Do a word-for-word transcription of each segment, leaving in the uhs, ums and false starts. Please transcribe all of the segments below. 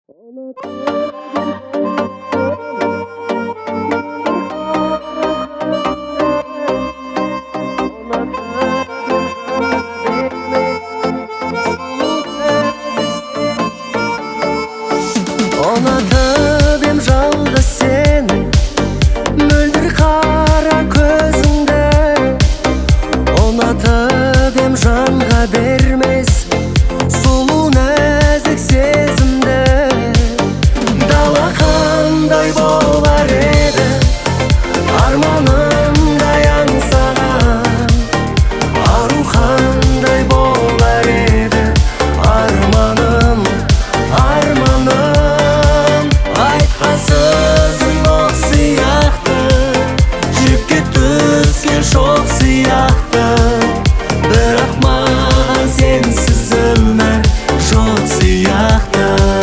Ұнатып ем жалғыз сені, мөлдір қара көзіңді. Ұнатып ем жанға бермес сұлу нәзік сезімді. Дала қандай болар еді, арманымдай аңсаған. Ару қандай болар еді, арманым, арманым. Айтқан сөзің оқ сияқты, жіпке түскен шоқ сияқты. Бірақ маған сенсіз өмір жоқ сияқты.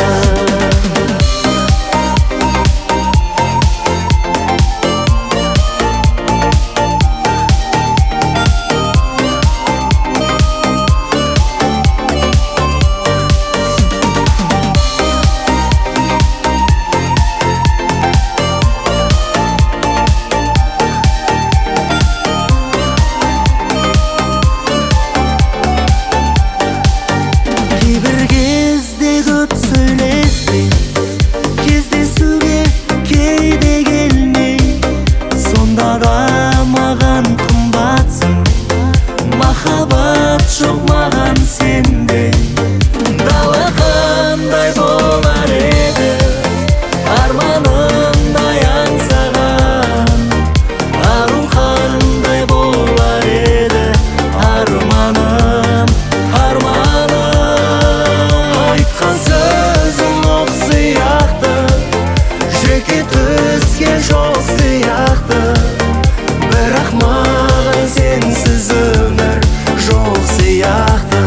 Кейбір кезде көп сөйлеспей, кездесуге кейде келмей, сонда да маған қымбатсың. Махаббат жоқ маған сенде. Дала қандай болар еді, арманымдай аңсаған. Ару қандай болар еді, арманым, арманым. Айтқан сөзің оқ сияқты, жеке түскен жол сияқты. Бірақ маған сенсіз өмір жоқ сияқты.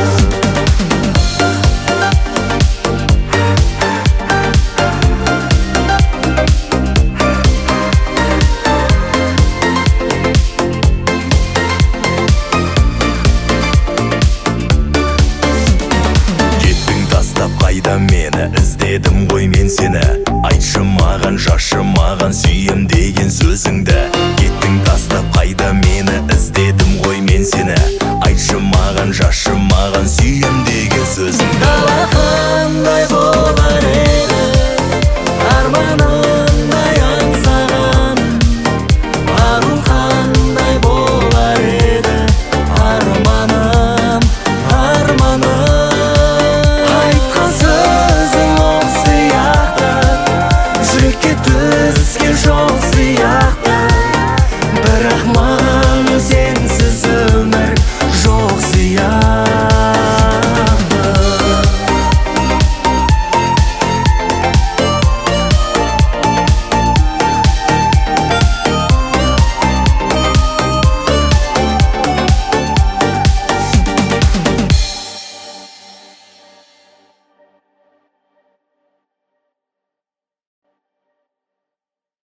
Қайда мені іздедім ғой мен сені. Айтшы маған, жашы маған сүйем деген сөзіңді. Кеттің тастап қайда мені іздедім ғой мен сені. Айтшы маған, жашы маған сүйем деген сөзіңді. Дала қандай